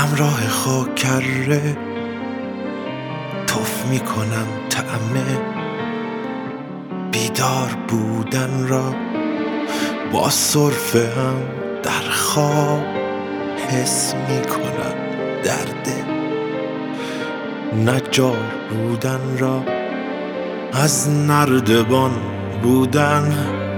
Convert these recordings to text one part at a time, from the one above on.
همراه خاکره تف میکنم طعم بیدار بودن را، با سرفه هم در خواب حس میکنم درد نجار بودن را. از نردبان بودن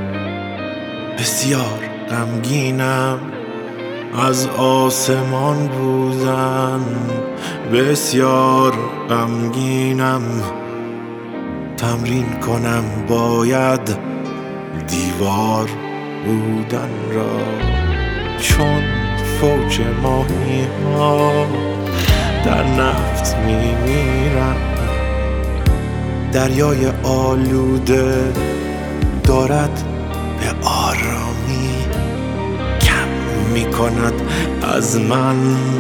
بسیار غمگینم، از آسمان بودن بسیار غمگینم. تمرین کنم باید دیوار بودن را، چون فوج ماهی ها در نفت میمیرم. دریای آلوده دارد به آرامی کم میکند از من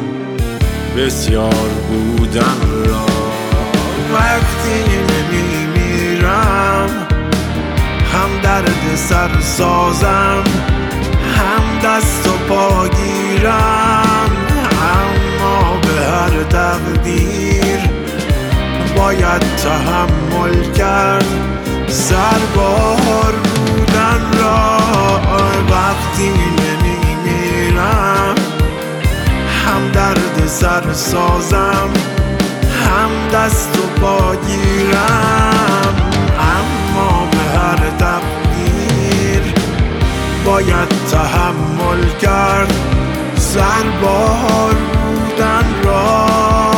بسیار بودن را. وقتی نمیمیرم هم درد سر سازم، هم دست و پا گیرم، اما به هر تقدیر باید تحمل کرد سربار بودن را. وقتی نمیمیرم هم درد سر سازم، هم دست و پا گیرم، اما به هر تقدیر باید تحمل کرد سربار بودن را.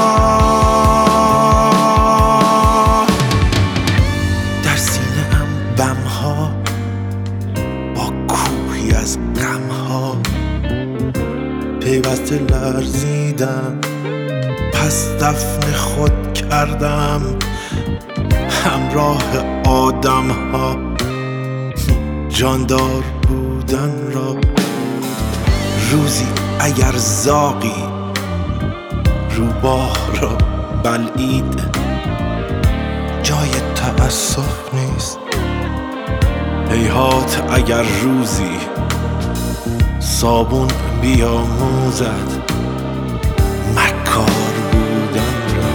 در سینه ام بمها با کوهی از غمها پیوسته لرزیدم، پس دفن خود کردم همراه آدم ها جاندار بودن را. روزی اگر زاغی روباه را بلعید جای تأسف نیست. هیهات اگر روزی صابون بیاموزد مکار بودن را.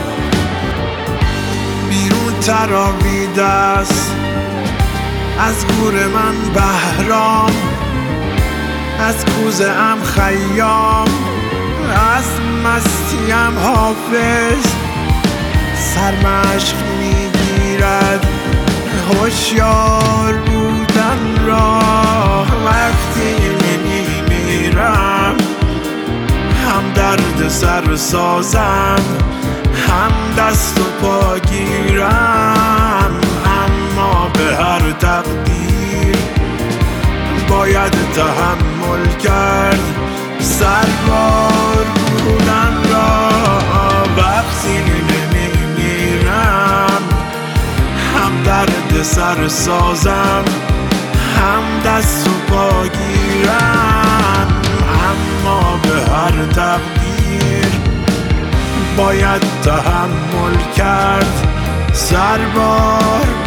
بیرون تراویده است از گور من بهرام، از کوزه ام خیام، از مستیم حافظ. سرمشق میگیرد هوشیار بودن را. وقتی نمیمیرم هم درد سر سازم، هم دست و پا گیرم، اما به هر تقدیر باید تحمل کرد سربار بودن را. وقتی نمیمیرم هم درد سر سازم، هم دست و پا گیرم، اما به هر تقدیر باید تحمل کرد سربار